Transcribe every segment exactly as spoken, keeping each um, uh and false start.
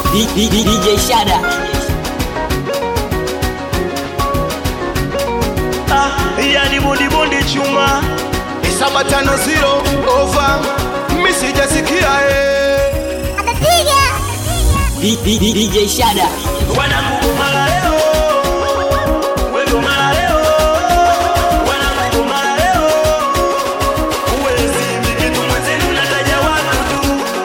D J Shada. Ah, yani bundi bundi chuma Saba tano zero over. Mimi sijasikia eh. Atapiga. D J Shada. Wanangu mara leo. Wewe mara leo. Wanangu mara leo. Uwezi kitu mwenzenu nataja watu tu.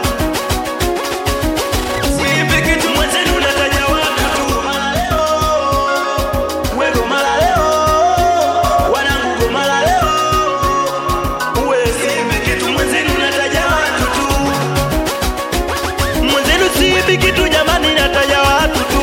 Sipi kitu mwenzenu nataja watu tu. Mara leo. Wewe mara leo. Wanangu mara leo. Uwezi kitu mwenzenu nataja watu tu. Mwenzenu sipi kitu jamani nataja watu tu.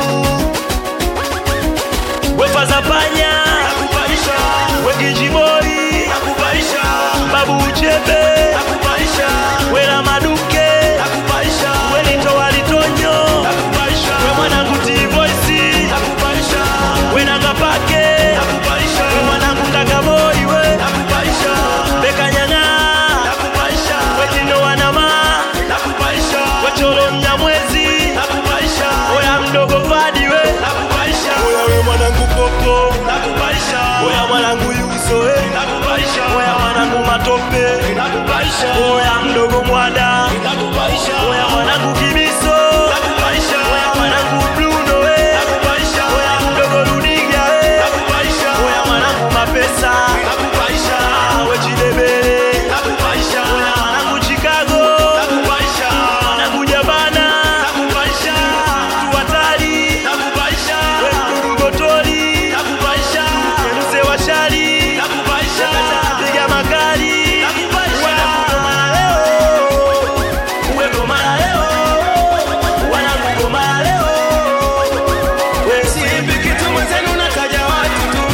Wefa za panya nakupaisha, Wegiji boy nakupaisha, Babu Uchebe nakupaisha, Wela Maduke nakupaisha, Welito Walitonyo nakupaisha, we mwanangu T-Voice nakupaisha, Wena Kapake nakupaisha, we mwanangu Kaka boy we nakupaisha, Beka Nyanga nakupaisha, Wetino Wanama nakupaisha, Wecholo Mnyamwezi nakupaisha, Oya mdogo Fadi we nakupaisha, Oya we mwanangu Popo nakupaisha, Oya mwanangu Yuso we nakupaisha, Oya mwanangu Matope nakupaisha, Oya mdogo Mwada nakupaisha, Oya mwanangu Kibiso nakupaisha, Oya mwanangu Bruno we nakupaisha, Oya mdogo Rudiga we nakupaisha, Oya mwanangu Mapesa nakupaisha, Wechidebele nakupaisha, Oya mwanangu Chicago nakupaisha, mwanangu Jabana nakupaisha, Tuwatali nakupaisha, Wewe Gotori nakupaisha, Mzee wa Shari nakupaisha, Piga Makali nakupaisha, mara leo, uweko mara leo, wanangu mara leo, wewe sipi kitu mwenzenu nataja watu tu,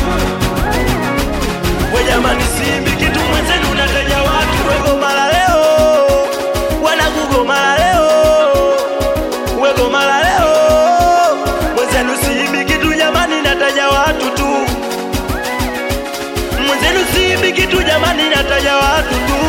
we jamani sipi kitu mwenzenu nataja watu, weko mara leo, wanangu mara leo, weko mara leo, mwenzenu sipi kitu jamani nataja watu tu, mwenzenu sipi kitu jamani nataja watu tu.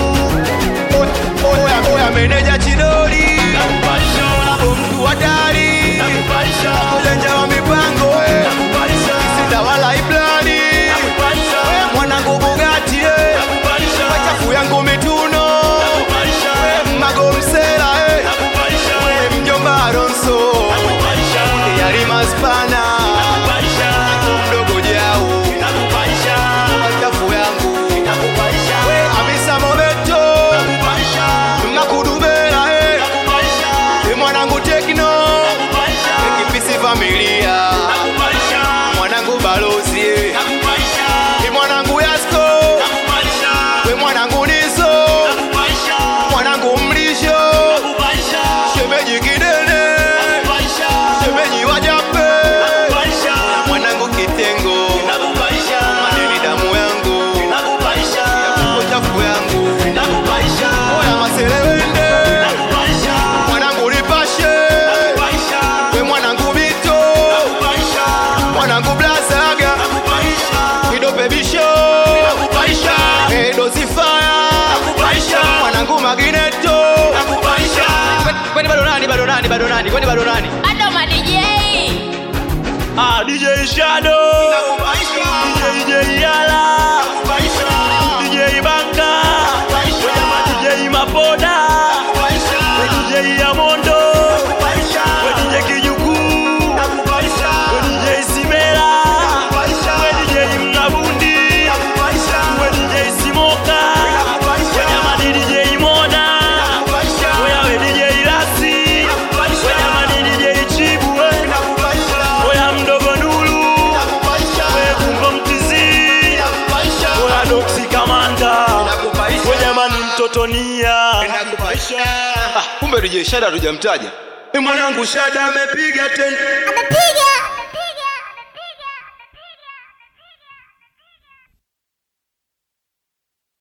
Oya oya meneja Chidori nakupaisha, mtu wa dari nakupaisha, ujanja wa mipango eh nakupaisha, sita wala iblani nakupaisha, we mwanangu Bugatti eh nakupaisha, machafu yangu mituno nakupaisha, we mago msela eh nakupaisha, we mjomba Alonso nakupaisha, yari maspana nakupaisha, mdogo Jao nakupaisha, machafu yangu nakupaisha, we Hamisa Mobeto nakupaisha, Makudubela eh nakupaisha, we mwanangu Tekno nakupaisha, Kipisi familia nakupaisha, mwanangu Balozi eh nakupaisha, we mwanangu Yasko nakupaisha, we mwanangu Niso nakupaisha, mwanangu Mlisho nakupaisha, shemeji Kidene nakupaisha, shemeji Wajape nakupaisha, mwanangu Kitengo nakupaisha, madeni damu yangu nakupaisha, chafu yangu nakupaisha, oya Maselewende nakupaisha, mwanangu Lipashe nakupaisha, we mwanangu Bito nakupaisha, mwanangu Blazaga nakupaisha, Kidope Bisho nakupaisha, Edo Zifaya nakupaisha, mwanangu Magneto nakupaisha. Kwani bado nani bado nani bado nani kwani bado nani? Ado ma D J. Ah, D J Shadow nakupaisha, D J Yala nakupaisha, D J Banka nakupaisha, D J Mapoda nakupaisha, D J Yamondo nakupaisha, D J Kijuku nakupaisha, D J Simela nakupaisha, D J Mnabundi nakupaisha, D J Simoka nakupaisha, jamani D J Mona nakupaisha, wewe D J Rasi nakupaisha, jamani D J Chibu nakupaisha, oya mdogo Nuru nakupaisha, wewe Kumbo Mtizi nakupaisha, oya Doxy Kamanda nakupaisha, wewe jamani mtoto Nia nakupaisha. Ah, kumbe D J Shada hatujamtaja. Mwanangu Shada amepiga tena. Atapiga.